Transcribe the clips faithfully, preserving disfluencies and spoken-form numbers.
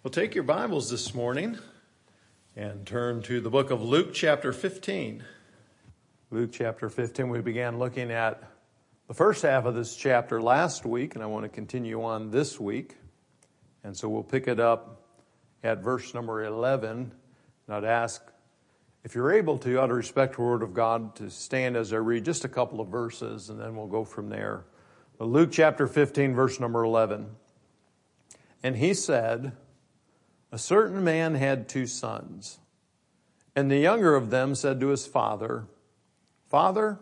Well, take your Bibles this morning and turn to the book of Luke chapter fifteen. Luke chapter fifteen, we began looking at the first half of this chapter last week, and I want to continue on this week. And so we'll pick it up at verse number eleven. And I'd ask, if you're able to, out of respect for the Word of God, to stand as I read just a couple of verses, and then we'll go from there. But Luke chapter fifteen, verse number eleven. And he said, "A certain man had two sons, and the younger of them said to his father, 'Father,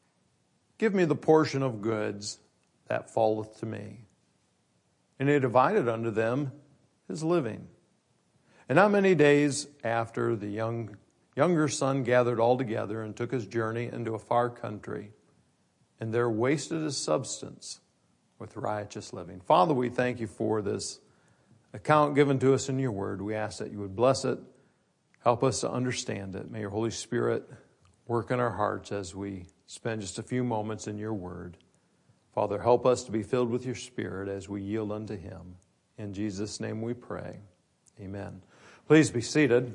give me the portion of goods that falleth to me.' And he divided unto them his living. And not many days after, the young younger son gathered all together and took his journey into a far country, and there wasted his substance with riotous living." Father, we thank you for this account given to us in your word. We ask that you would bless it. Help us to understand it. May your Holy Spirit work in our hearts as we spend just a few moments in your word. Father, help us to be filled with your Spirit as we yield unto him. In Jesus' name we pray. Amen. Please be seated.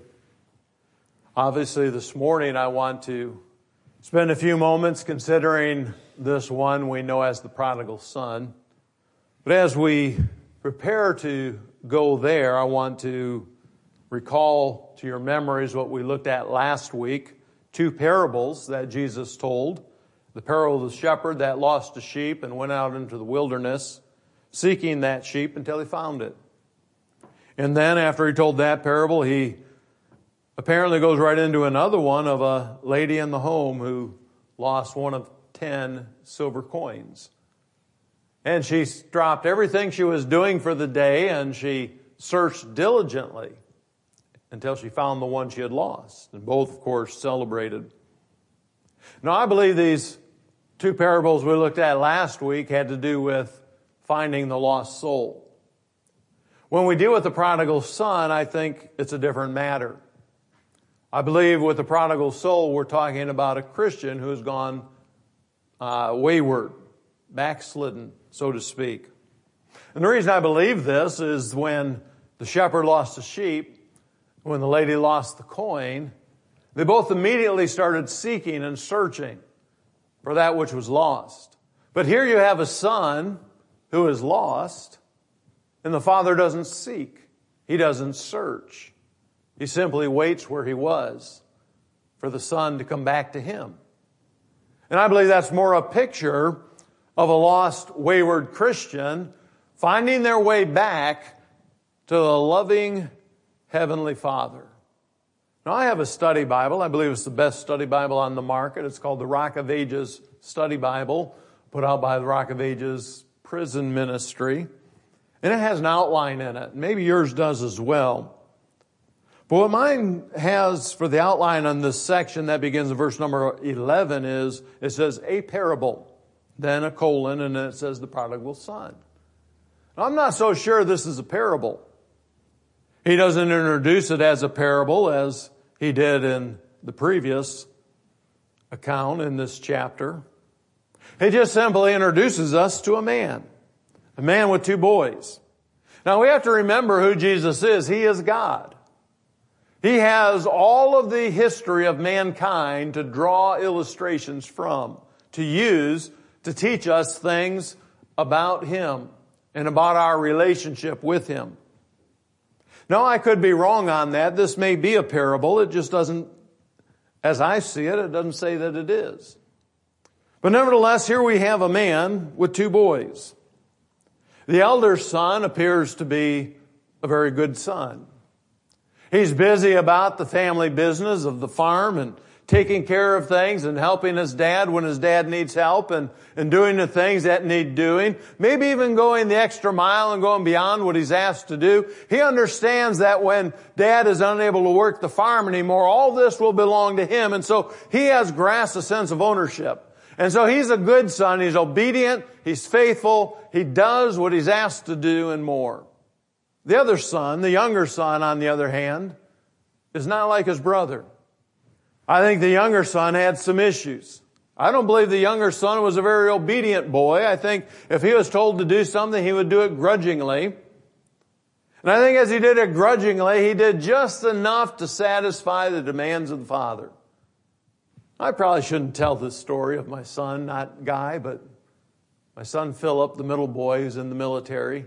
Obviously, this morning I want to spend a few moments considering this one we know as the prodigal son. But as we prepare to go there, I want to recall to your memories what we looked at last week, two parables that Jesus told. The parable of the shepherd that lost a sheep and went out into the wilderness seeking that sheep until he found it. And then after he told that parable, he apparently goes right into another one of a lady in the home who lost one of ten silver coins. And she dropped everything she was doing for the day and she searched diligently until she found the one she had lost. And both, of course, celebrated. Now, I believe these two parables we looked at last week had to do with finding the lost soul. When we deal with the prodigal son, I think it's a different matter. I believe with the prodigal soul, we're talking about a Christian who's gone uh, wayward, backslidden, so to speak. And the reason I believe this is when the shepherd lost the sheep, when the lady lost the coin, they both immediately started seeking and searching for that which was lost. But here you have a son who is lost, and the father doesn't seek. He doesn't search. He simply waits where he was for the son to come back to him. And I believe that's more a picture of a lost, wayward Christian finding their way back to the loving Heavenly Father. Now, I have a study Bible. I believe it's the best study Bible on the market. It's called the Rock of Ages Study Bible, put out by the Rock of Ages Prison Ministry. And it has an outline in it. Maybe yours does as well. But what mine has for the outline on this section that begins in verse number eleven is, it says, a parable. Then a colon, and then it says the prodigal son. Now, I'm not so sure this is a parable. He doesn't introduce it as a parable as he did in the previous account in this chapter. He just simply introduces us to a man, a man with two boys. Now, we have to remember who Jesus is. He is God. He has all of the history of mankind to draw illustrations from, to use to teach us things about him and about our relationship with him. Now, I could be wrong on that. This may be a parable. It just doesn't, as I see it, it doesn't say that it is. But nevertheless, here we have a man with two boys. The elder son appears to be a very good son. He's busy about the family business of the farm and taking care of things and helping his dad when his dad needs help and, and doing the things that need doing. Maybe even going the extra mile and going beyond what he's asked to do. He understands that when dad is unable to work the farm anymore, all this will belong to him. And so he has grasped a sense of ownership. And so he's a good son. He's obedient. He's faithful. He does what he's asked to do and more. The other son, the younger son, on the other hand, is not like his brother. I think the younger son had some issues. I don't believe the younger son was a very obedient boy. I think if he was told to do something, he would do it grudgingly. And I think as he did it grudgingly, he did just enough to satisfy the demands of the father. I probably shouldn't tell this story of my son, not Guy, but my son Philip, the middle boy who's in the military.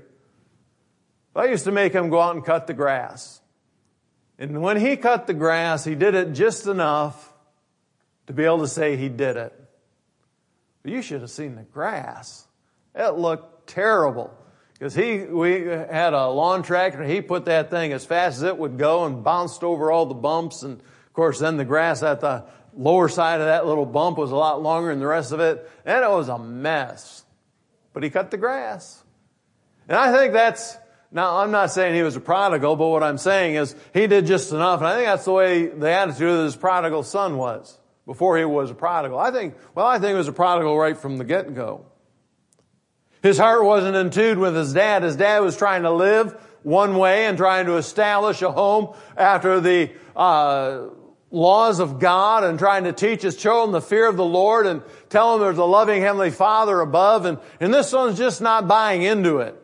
I used to make him go out and cut the grass. And when he cut the grass, he did it just enough to be able to say he did it. But you should have seen the grass. It looked terrible. Because he, we had a lawn tractor, and he put that thing as fast as it would go and bounced over all the bumps. And of course, then the grass at the lower side of that little bump was a lot longer than the rest of it. And it was a mess. But he cut the grass. And I think that's, now I'm not saying he was a prodigal, but what I'm saying is he did just enough. And I think that's the way the attitude of his prodigal son was before he was a prodigal. I think, well, I think he was a prodigal right from the get-go. His heart wasn't in tune with his dad. His dad was trying to live one way and trying to establish a home after the uh laws of God and trying to teach his children the fear of the Lord and tell them there's a loving Heavenly Father above. And, and this son's just not buying into it.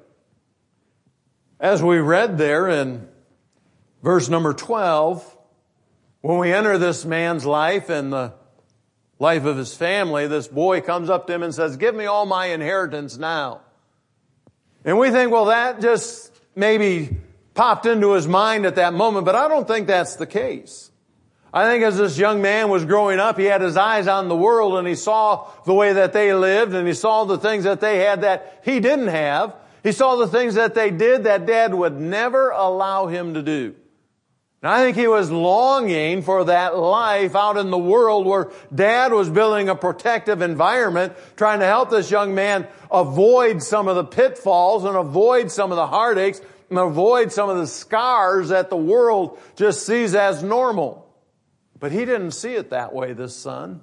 As we read there in verse number twelve, when we enter this man's life and the life of his family, this boy comes up to him and says, "Give me all my inheritance now." And we think, well, that just maybe popped into his mind at that moment, but I don't think that's the case. I think as this young man was growing up, he had his eyes on the world and he saw the way that they lived and he saw the things that they had that he didn't have. He saw the things that they did that Dad would never allow him to do. And I think he was longing for that life out in the world where Dad was building a protective environment, trying to help this young man avoid some of the pitfalls and avoid some of the heartaches and avoid some of the scars that the world just sees as normal. But he didn't see it that way, this son.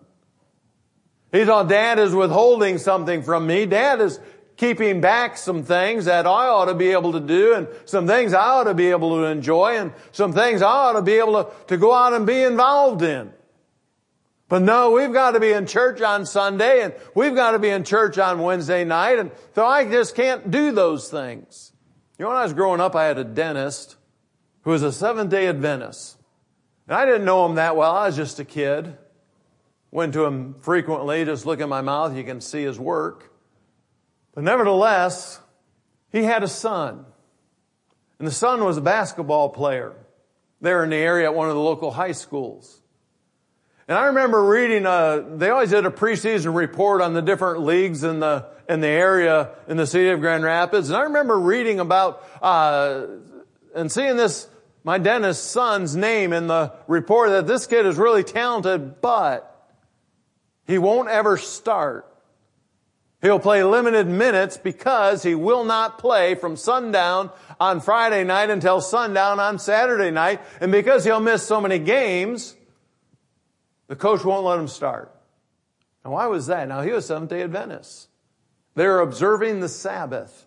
He thought, Dad is withholding something from me. Dad is keeping back some things that I ought to be able to do and some things I ought to be able to enjoy and some things I ought to be able to, to go out and be involved in. But no, we've got to be in church on Sunday and we've got to be in church on Wednesday night. And so I just can't do those things. You know, when I was growing up, I had a dentist who was a Seventh-day Adventist. And I didn't know him that well. I was just a kid. Went to him frequently. Just look at my mouth. You can see his work. But nevertheless, he had a son. And the son was a basketball player there in the area at one of the local high schools. And I remember reading, uh, they always did a preseason report on the different leagues in the, in the area in the city of Grand Rapids. And I remember reading about, uh, and seeing this, my dentist's son's name in the report that this kid is really talented, but he won't ever start. He'll play limited minutes because he will not play from sundown on Friday night until sundown on Saturday night. And because he'll miss so many games, the coach won't let him start. Now, why was that? Now, he was Seventh-day Adventist. They were observing the Sabbath.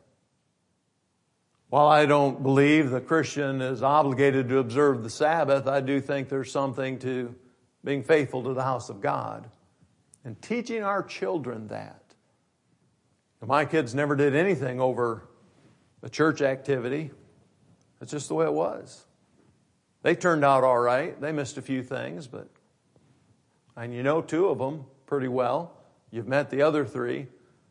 While I don't believe the Christian is obligated to observe the Sabbath, I do think there's something to being faithful to the house of God and teaching our children that. My kids never did anything over a church activity. That's just the way it was. They turned out all right. They missed a few things, but and you know two of them pretty well. You've met the other three.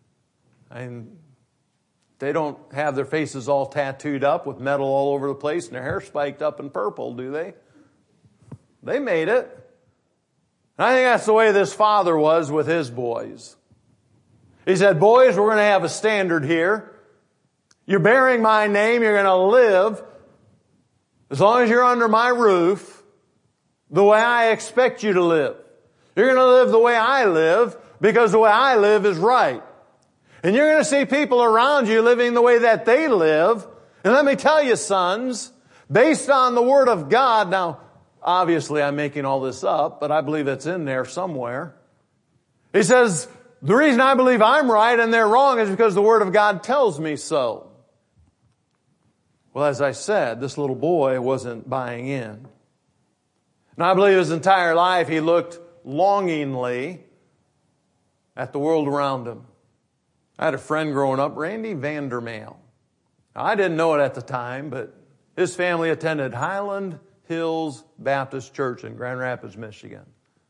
And they don't have their faces all tattooed up with metal all over the place and their hair spiked up in purple, do they? They made it. And I think that's the way this father was with his boys. He said, boys, we're going to have a standard here. You're bearing my name. You're going to live as long as you're under my roof the way I expect you to live. You're going to live the way I live because the way I live is right. And you're going to see people around you living the way that they live. And let me tell you, sons, based on the Word of God, now, obviously I'm making all this up, but I believe it's in there somewhere. He says, the reason I believe I'm right and they're wrong is because the Word of God tells me so. Well, as I said, this little boy wasn't buying in. And I believe his entire life he looked longingly at the world around him. I had a friend growing up, Randy Vandermeer. Now, I didn't know it at the time, but His family attended Highland Hills Baptist Church in Grand Rapids, Michigan.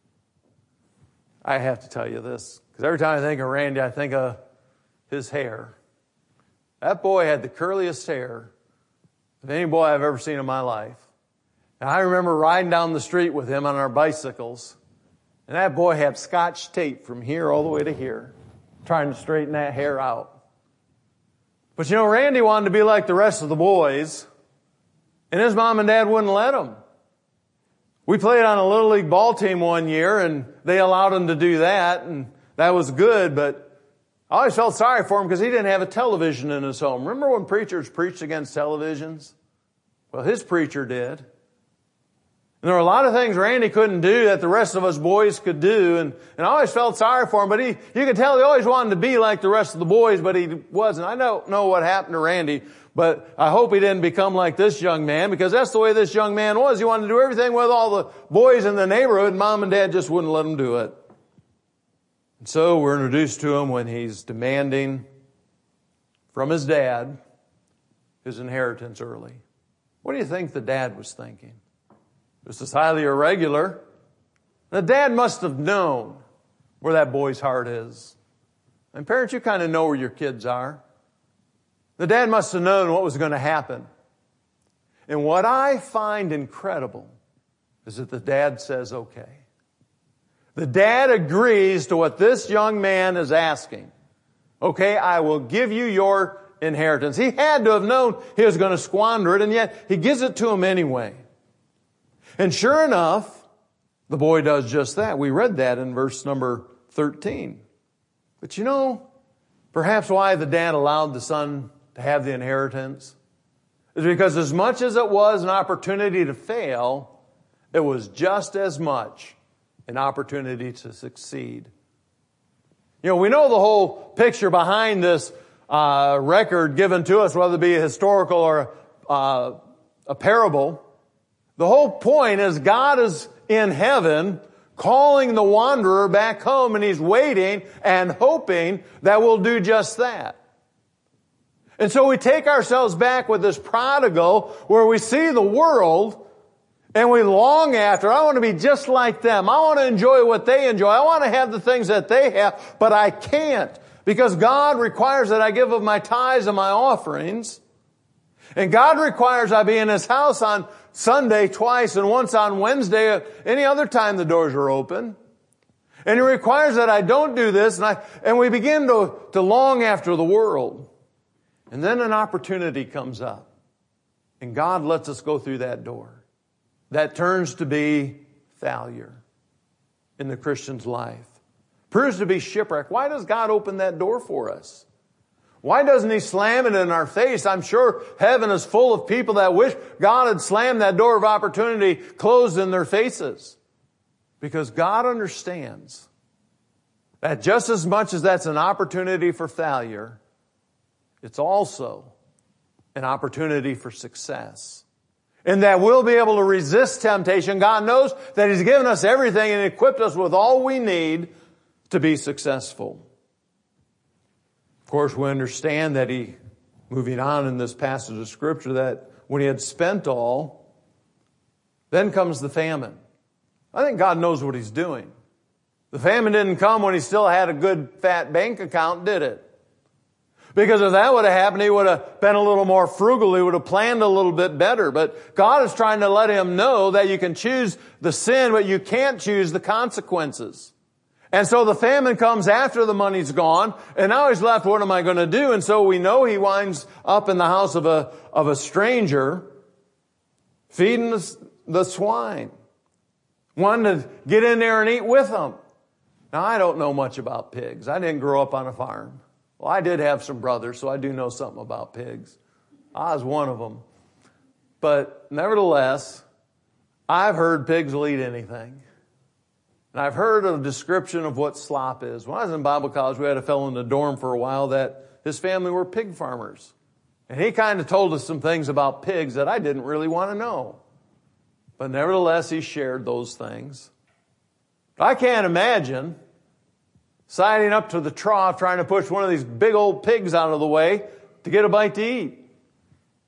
I have to tell you this, because every time I think of Randy, I think of his hair. That boy had the curliest hair of any boy I've ever seen in my life. And I remember riding down the street with him on our bicycles, and that boy had scotch tape from here all the way to here, trying to straighten that hair out. But you know, Randy wanted to be like the rest of the boys, and his mom and dad wouldn't let him. We played on a Little League ball team one year, and they allowed him to do that, and that was good, but I always felt sorry for him because he didn't have a television in his home. Remember when preachers preached against televisions? Well, his preacher did. And there were a lot of things Randy couldn't do that the rest of us boys could do, and, and I always felt sorry for him, but he, you could tell he always wanted to be like the rest of the boys, but he wasn't. I don't know what happened to Randy, but I hope he didn't become like this young man, because that's the way this young man was. He wanted to do everything with all the boys in the neighborhood, and mom and dad just wouldn't let him do it. And so we're introduced to him when he's demanding from his dad his inheritance early. What do you think the dad was thinking? This is highly irregular. The dad must have known where that boy's heart is. And parents, you kind of know where your kids are. The dad must have known what was going to happen. And what I find incredible is that the dad says, okay. The dad agrees to what this young man is asking. Okay, I will give you your inheritance. He had to have known he was going to squander it, and yet he gives it to him anyway. And sure enough, the boy does just that. We read that in verse number thirteen. But you know, perhaps why the dad allowed the son to have the inheritance is because as much as it was an opportunity to fail, it was just as much an opportunity to succeed. You know, we know the whole picture behind this uh, record given to us, whether it be a historical or uh, a parable. The whole point is God is in heaven calling the wanderer back home, and He's waiting and hoping that we'll do just that. And so we take ourselves back with this prodigal where we see the world and we long after, I want to be just like them. I want to enjoy what they enjoy. I want to have the things that they have, but I can't because God requires that I give of my tithes and my offerings. And God requires I be in His house on Sunday twice and once on Wednesday. Any other time the doors are open. And He requires that I don't do this. And, I, and we begin to, to long after the world. And then an opportunity comes up. And God lets us go through that door. That turns to be failure in the Christian's life. Proves to be shipwreck. Why does God open that door for us? Why doesn't He slam it in our face? I'm sure heaven is full of people that wish God had slammed that door of opportunity closed in their faces. Because God understands that just as much as that's an opportunity for failure, it's also an opportunity for success. And that we'll be able to resist temptation. God knows that He's given us everything and equipped us with all we need to be successful. Of course, we understand that He, moving on in this passage of Scripture, that when He had spent all, then comes the famine. I think God knows what He's doing. The famine didn't come when He still had a good fat bank account, did it? Because if that would have happened, He would have been a little more frugal. He would have planned a little bit better. But God is trying to let him know that you can choose the sin, but you can't choose the consequences. And so the famine comes after the money's gone, and now he's left, what am I going to do? And so we know he winds up in the house of a, of a stranger, feeding the, the swine, wanting to get in there and eat with them. Now, I don't know much about pigs. I didn't grow up on a farm. Well, I did have some brothers, so I do know something about pigs. I was one of them. But nevertheless, I've heard pigs will eat anything. And I've heard a description of what slop is. When I was in Bible college, we had a fellow in the dorm for a while that his family were pig farmers. And he kind of told us some things about pigs that I didn't really want to know. But nevertheless, he shared those things. I can't imagine siding up to the trough trying to push one of these big old pigs out of the way to get a bite to eat.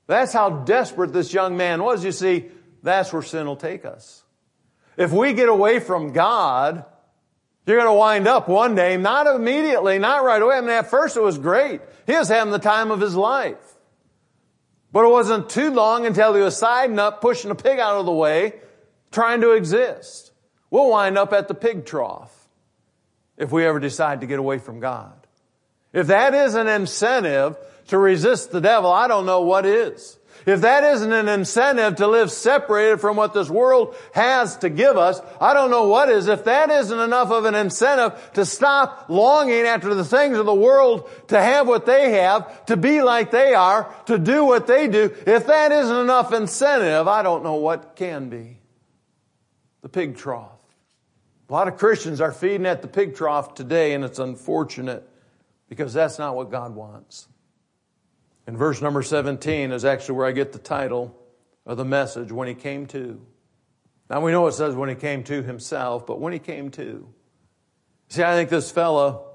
That's how desperate this young man was. You see, that's where sin will take us. If we get away from God, you're going to wind up one day, not immediately, not right away. I mean, at first it was great. He was having the time of his life. But it wasn't too long until he was siding up, pushing a pig out of the way, trying to exist. We'll wind up at the pig trough if we ever decide to get away from God. If that is an incentive to resist the devil, I don't know what is. If that isn't an incentive to live separated from what this world has to give us, I don't know what is. If that isn't enough of an incentive to stop longing after the things of the world, to have what they have, to be like they are, to do what they do, if that isn't enough incentive, I don't know what can be. The pig trough. A lot of Christians are feeding at the pig trough today, and it's unfortunate because that's not what God wants. And verse number seventeen is actually where I get the title of the message, When He Came To. Now we know it says when He came to Himself, but when He came to. See, I think this fella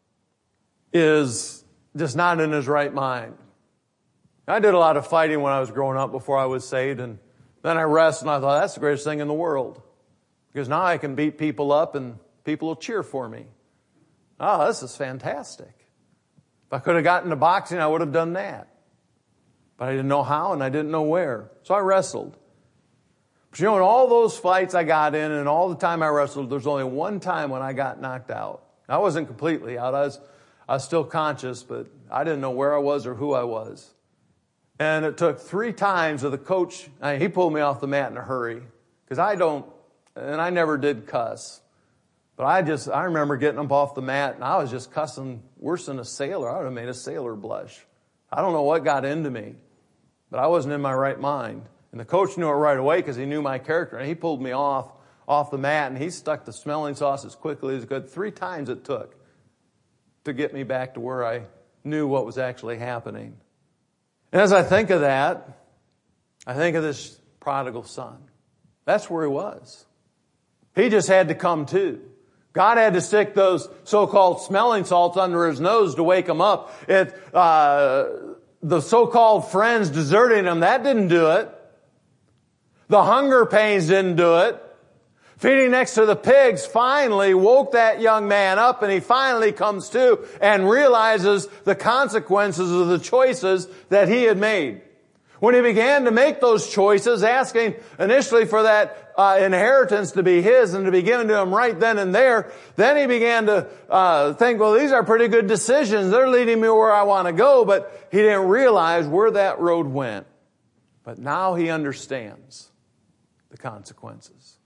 is just not in his right mind. I did a lot of fighting when I was growing up before I was saved, and then I wrestled and I thought, that's the greatest thing in the world. Because now I can beat people up and people will cheer for me. Oh, this is fantastic. If I could have gotten into boxing, I would have done that. But I didn't know how and I didn't know where. So I wrestled. But you know, in all those fights I got in and all the time I wrestled, there's only one time when I got knocked out. I wasn't completely out. I was, I was still conscious, but I didn't know where I was or who I was. And it took three times of the coach, I mean, he pulled me off the mat in a hurry. Because I don't, and I never did cuss. But I just, I remember getting up off the mat and I was just cussing worse than a sailor. I would have made a sailor blush. I don't know what got into me, but I wasn't in my right mind. And the coach knew it right away because he knew my character. And he pulled me off, off the mat and he stuck the smelling sauce as quickly as he could. Three times it took to get me back to where I knew what was actually happening. And as I think of that, I think of this prodigal son. That's where he was. He just had to come to. God had to stick those so-called smelling salts under his nose to wake him up. It, uh, the so-called friends deserting him, that didn't do it. The hunger pains didn't do it. Feeding next to the pigs finally woke that young man up, and he finally comes to and realizes the consequences of the choices that he had made. When he began to make those choices, asking initially for that uh, inheritance to be his and to be given to him right then and there, then he began to uh, think, well, these are pretty good decisions. They're leading me where I want to go, but he didn't realize where that road went. But now he understands the consequences.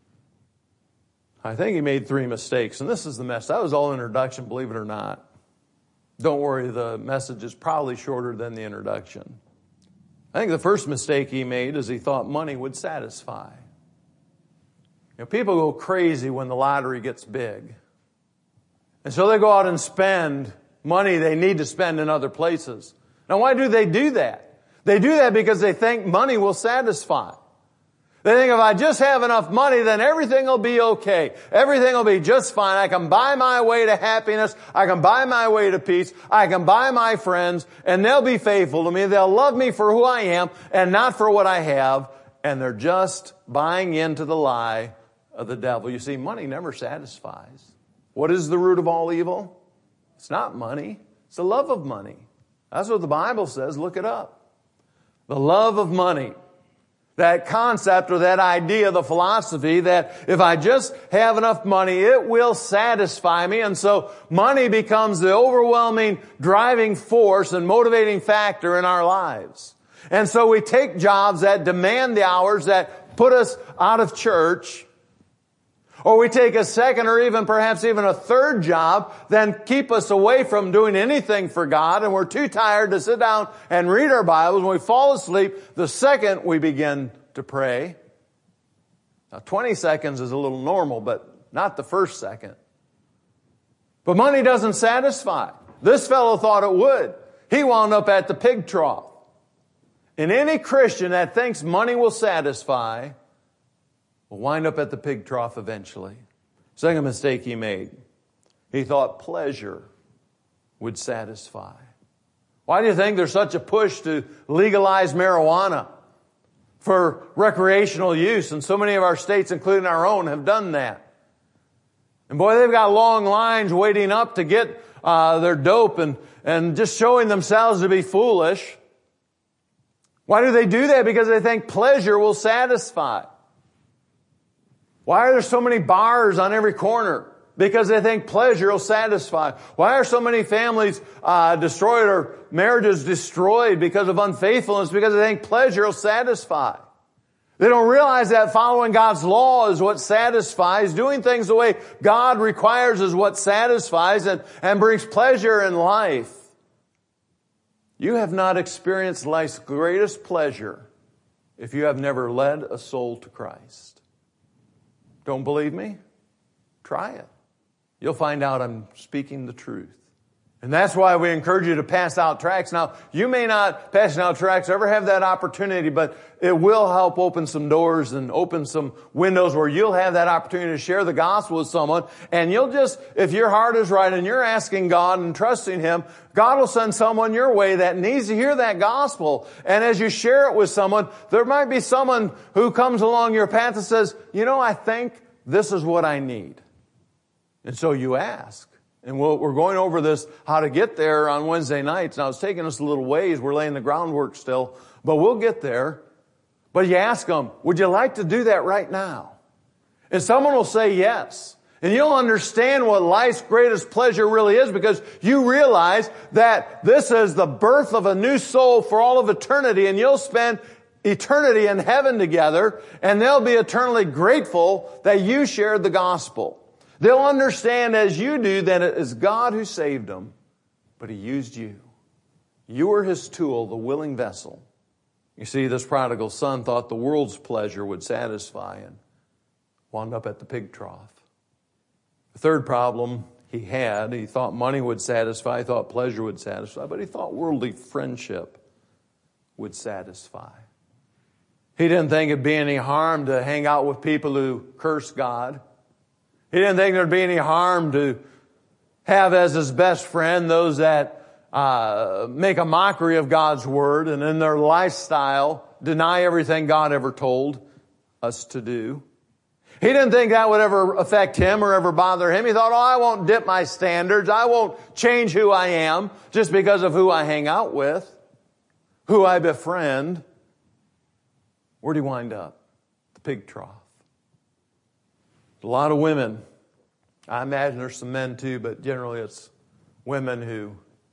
I think he made three mistakes, and this is the mess. That was all introduction, believe it or not. Don't worry, the message is probably shorter than the introduction. I think the first mistake he made is he thought money would satisfy. You know, people go crazy when the lottery gets big. And so they go out and spend money they need to spend in other places. Now, why do they do that? They do that because they think money will satisfy. They think if I just have enough money, then everything will be okay. Everything will be just fine. I can buy my way to happiness. I can buy my way to peace. I can buy my friends, and they'll be faithful to me. They'll love me for who I am and not for what I have. And they're just buying into the lie of the devil. You see, money never satisfies. What is the root of all evil? It's not money. It's the love of money. That's what the Bible says. Look it up. The love of money. That concept or that idea, the philosophy that if I just have enough money, it will satisfy me. And so money becomes the overwhelming driving force and motivating factor in our lives. And so we take jobs that demand the hours that put us out of church, or we take a second or even perhaps even a third job, then keep us away from doing anything for God, and we're too tired to sit down and read our Bibles. When we fall asleep, the second we begin to pray. Now, twenty seconds is a little normal, but not the first second. But money doesn't satisfy. This fellow thought it would. He wound up at the pig trough. And any Christian that thinks money will satisfy will wind up at the pig trough eventually. Second mistake he made. He thought pleasure would satisfy. Why do you think there's such a push to legalize marijuana for recreational use? And so many of our states, including our own, have done that. And boy, they've got long lines waiting up to get uh, their dope and, and just showing themselves to be foolish. Why do they do that? Because they think pleasure will satisfy. Why are there so many bars on every corner? Because they think pleasure will satisfy. Why are so many families uh, destroyed or marriages destroyed because of unfaithfulness? Because they think pleasure will satisfy. They don't realize that following God's law is what satisfies. Doing things the way God requires is what satisfies and, and brings pleasure in life. You have not experienced life's greatest pleasure if you have never led a soul to Christ. Don't believe me? Try it. You'll find out I'm speaking the truth. And that's why we encourage you to pass out tracts. Now, you may not, passing out tracts, ever have that opportunity, but it will help open some doors and open some windows where you'll have that opportunity to share the gospel with someone. And you'll just, if your heart is right and you're asking God and trusting Him, God will send someone your way that needs to hear that gospel. And as you share it with someone, there might be someone who comes along your path and says, you know, I think this is what I need. And so you ask. And we'll, we're going over this, how to get there on Wednesday nights. Now, it's taking us a little ways. We're laying the groundwork still. But we'll get there. But you ask them, would you like to do that right now? And someone will say yes. And you'll understand what life's greatest pleasure really is because you realize that this is the birth of a new soul for all of eternity. And you'll spend eternity in heaven together. And they'll be eternally grateful that you shared the gospel. They'll understand as you do that it is God who saved them, but He used you. You were His tool, the willing vessel. You see, this prodigal son thought the world's pleasure would satisfy and wound up at the pig trough. The third problem he had, he thought money would satisfy, he thought pleasure would satisfy, but he thought worldly friendship would satisfy. He didn't think it'd be any harm to hang out with people who curse God. He didn't think there'd be any harm to have as his best friend those that uh, make a mockery of God's word and in their lifestyle deny everything God ever told us to do. He didn't think that would ever affect him or ever bother him. He thought, oh, I won't dip my standards. I won't change who I am just because of who I hang out with, who I befriend. Where'd he wind up? The pig trough. A lot of women, I imagine there's some men too, but generally it's women who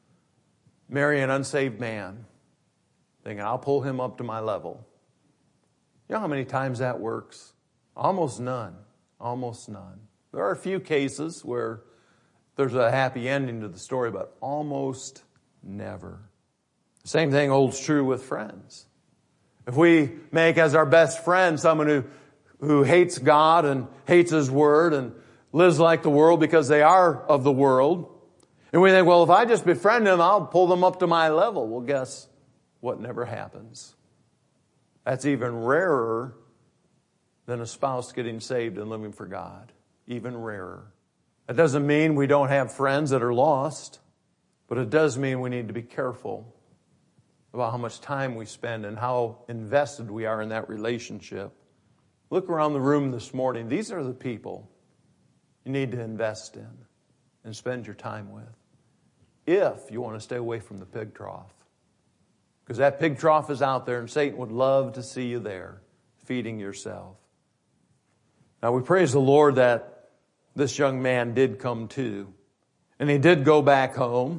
marry an unsaved man thinking, I'll pull him up to my level. You know how many times that works? Almost none. Almost none. There are a few cases where there's a happy ending to the story, but almost never. The same thing holds true with friends. If we make as our best friend someone who who hates God and hates His Word and lives like the world because they are of the world. And we think, well, if I just befriend them, I'll pull them up to my level. Well, guess what never happens? That's even rarer than a spouse getting saved and living for God. Even rarer. That doesn't mean we don't have friends that are lost, but it does mean we need to be careful about how much time we spend and how invested we are in that relationship. Look around the room this morning. These are the people you need to invest in and spend your time with if you want to stay away from the pig trough. Because that pig trough is out there and Satan would love to see you there feeding yourself. Now we praise the Lord that this young man did come to. And he did go back home.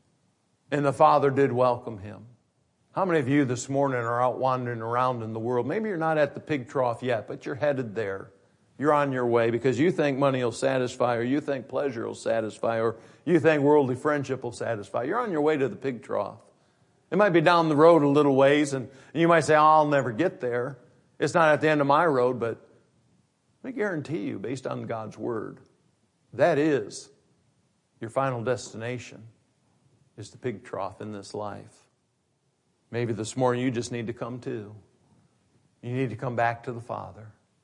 And the father did welcome him. How many of you this morning are out wandering around in the world? Maybe you're not at the pig trough yet, but you're headed there. You're on your way because you think money will satisfy, or you think pleasure will satisfy, or you think worldly friendship will satisfy. You're on your way to the pig trough. It might be down the road a little ways, and you might say, oh, I'll never get there. It's not at the end of my road, but let me guarantee you, based on God's Word, that is your final destination, is the pig trough in this life. Maybe this morning you just need to come to. You need to come back to the Father.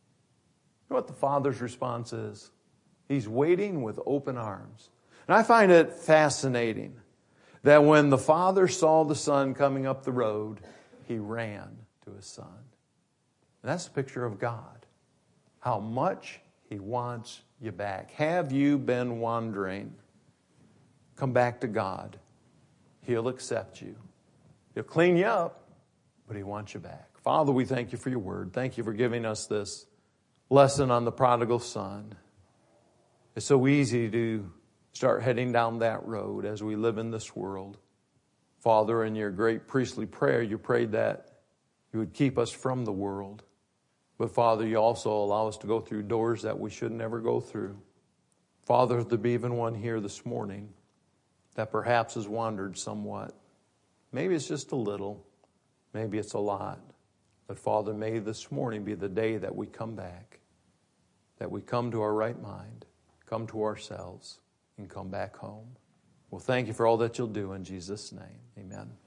You know what the Father's response is? He's waiting with open arms. And I find it fascinating that when the Father saw the Son coming up the road, He ran to His Son. And that's a picture of God. How much He wants you back. Have you been wandering? Come back to God. He'll accept you. He'll clean you up, but He wants you back. Father, we thank You for Your word. Thank You for giving us this lesson on the prodigal son. It's so easy to start heading down that road as we live in this world. Father, in Your great priestly prayer, You prayed that You would keep us from the world. But Father, You also allow us to go through doors that we should never go through. Father, there be even one here this morning that perhaps has wandered somewhat. Maybe it's just a little. Maybe it's a lot. But Father, may this morning be the day that we come back, that we come to our right mind, come to ourselves, and come back home. Well, thank You for all that You'll do in Jesus' name. Amen.